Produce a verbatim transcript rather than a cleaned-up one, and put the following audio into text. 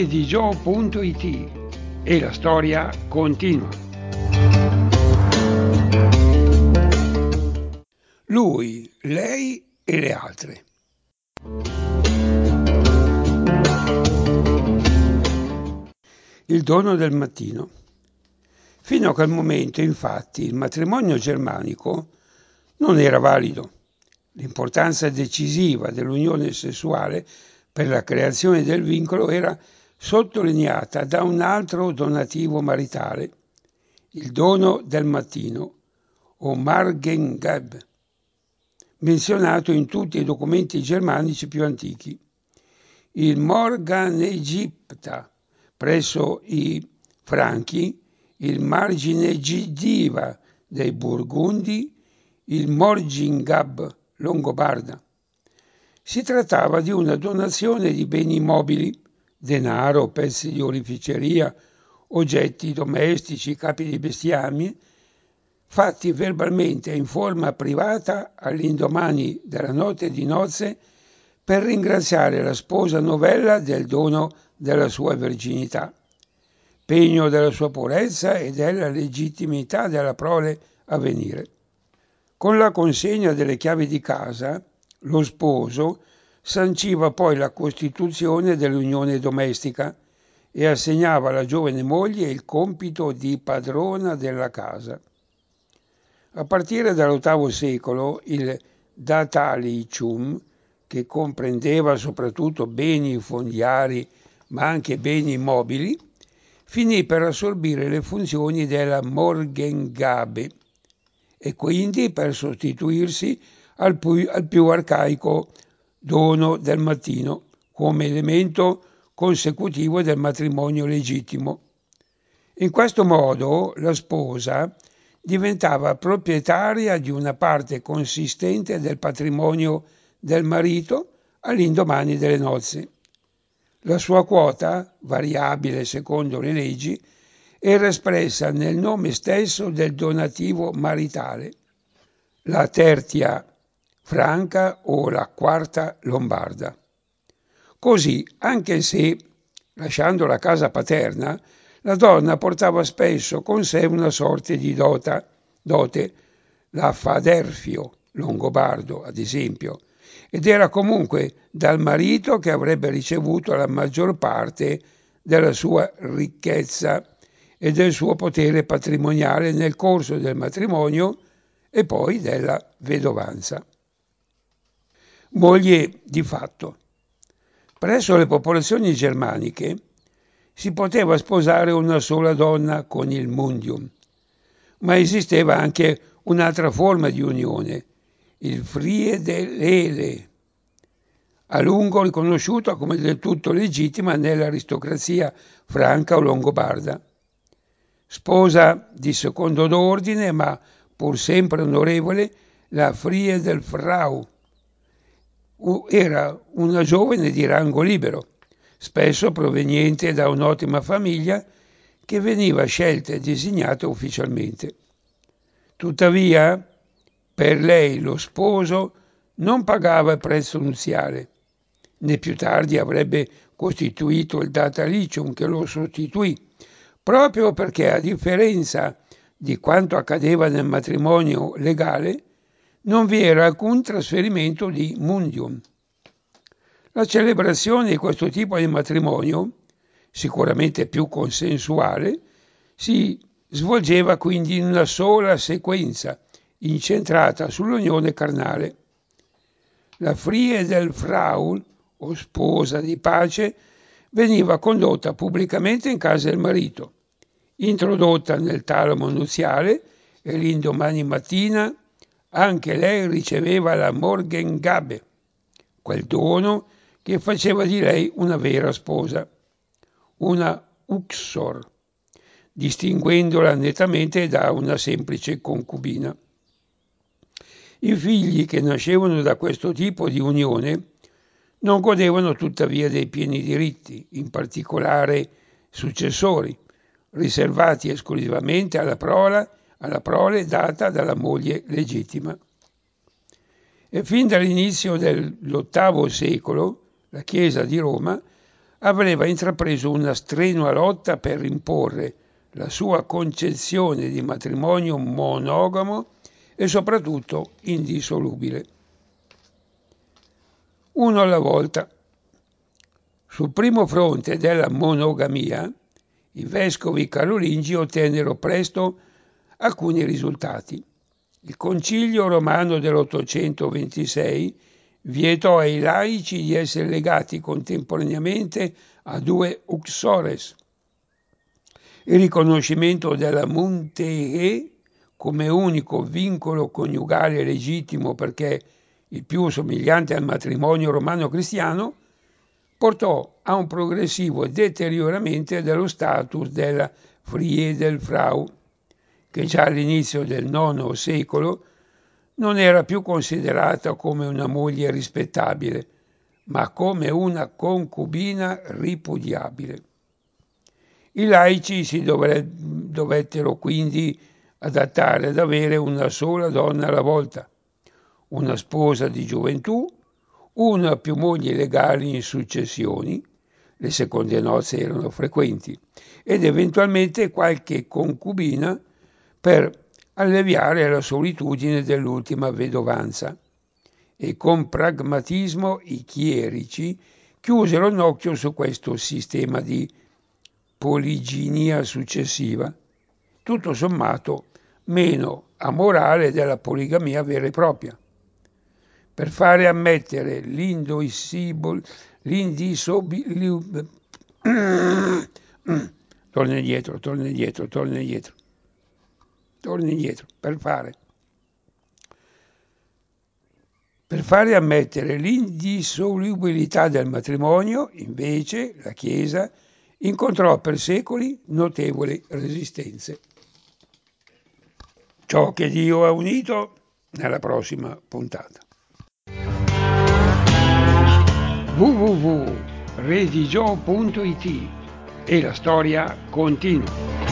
di gio punto it e la storia continua. Lui, lei e le altre. Il dono del mattino. Fino a quel momento, infatti, il matrimonio germanico non era valido. L'importanza decisiva dell'unione sessuale per la creazione del vincolo era sottolineata da un altro donativo maritale, il dono del mattino, o Morgengabe, menzionato in tutti i documenti germanici più antichi. Il Morganegipta presso i Franchi, il Marginegidiva dei Burgundi, il Morgingab Longobarda. Si trattava di una donazione di beni mobili, denaro, pezzi di oreficeria, oggetti domestici, capi di bestiame, fatti verbalmente in forma privata all'indomani della notte di nozze per ringraziare la sposa novella del dono della sua verginità, pegno della sua purezza e della legittimità della prole a venire. Con la consegna delle chiavi di casa, lo sposo sanciva poi la costituzione dell'unione domestica e assegnava alla giovane moglie il compito di padrona della casa. A partire dall'ottavo secolo il Datalicium, che comprendeva soprattutto beni fondiari ma anche beni mobili, finì per assorbire le funzioni della Morgengabe e quindi per sostituirsi al più, al più arcaico dono del mattino come elemento consecutivo del matrimonio legittimo. In questo modo la sposa diventava proprietaria di una parte consistente del patrimonio del marito all'indomani delle nozze. La sua quota, variabile secondo le leggi, era espressa nel nome stesso del donativo maritale, la tertia franca o la quarta lombarda. Così, anche se, lasciando la casa paterna, la donna portava spesso con sé una sorta di dota, dote, la faderfio longobardo, ad esempio, ed era comunque dal marito che avrebbe ricevuto la maggior parte della sua ricchezza e del suo potere patrimoniale nel corso del matrimonio e poi della vedovanza. Moglie di fatto. Presso le popolazioni germaniche si poteva sposare una sola donna con il mundium, ma esisteva anche un'altra forma di unione, il Friedelele, a lungo riconosciuto come del tutto legittima nell'aristocrazia franca o longobarda. Sposa di secondo ordine, ma pur sempre onorevole, la Friedelfrau era una giovane di rango libero, spesso proveniente da un'ottima famiglia che veniva scelta e designata ufficialmente. Tuttavia, per lei lo sposo non pagava il prezzo nuziale, né più tardi avrebbe costituito il datalicium che lo sostituì, proprio perché, a differenza di quanto accadeva nel matrimonio legale, non vi era alcun trasferimento di mundium. La celebrazione di questo tipo di matrimonio, sicuramente più consensuale, si svolgeva quindi in una sola sequenza, incentrata sull'unione carnale. La Friedelfrau, o sposa di pace, veniva condotta pubblicamente in casa del marito, introdotta nel talamo nuziale e l'indomani mattina anche lei riceveva la Morgengabe, quel dono che faceva di lei una vera sposa, una uxor, distinguendola nettamente da una semplice concubina. I figli che nascevano da questo tipo di unione non godevano tuttavia dei pieni diritti, in particolare successori, riservati esclusivamente alla prole, alla prole data dalla moglie legittima. E fin dall'inizio dell'ottavo secolo la Chiesa di Roma aveva intrapreso una strenua lotta per imporre la sua concezione di matrimonio monogamo e soprattutto indissolubile. Uno alla volta. Sul primo fronte della monogamia, i vescovi carolingi ottennero presto alcuni risultati. Il Concilio Romano dell'ottocentoventisei vietò ai laici di essere legati contemporaneamente a due uxores. Il riconoscimento della munteie come unico vincolo coniugale legittimo, perché il più somigliante al matrimonio romano cristiano, portò a un progressivo deterioramento dello status della Friedelfrau, che già all'inizio del nono secolo non era più considerata come una moglie rispettabile, ma come una concubina ripudiabile. I laici si dovre- dovettero quindi adattare ad avere una sola donna alla volta, una sposa di gioventù, una o più mogli legali in successioni, le seconde nozze erano frequenti, ed eventualmente qualche concubina per alleviare la solitudine dell'ultima vedovanza. E con pragmatismo i chierici chiusero un occhio su questo sistema di poliginia successiva, tutto sommato meno amorale della poligamia vera e propria. Per fare ammettere l'indissolubile torna indietro, torna indietro, torna indietro, torna indietro, per fare Per fare ammettere l'indissolubilità del matrimonio, invece, la Chiesa incontrò per secoli notevoli resistenze. Ciò che Dio ha unito nella prossima puntata. w w w punto religio punto it e la storia continua.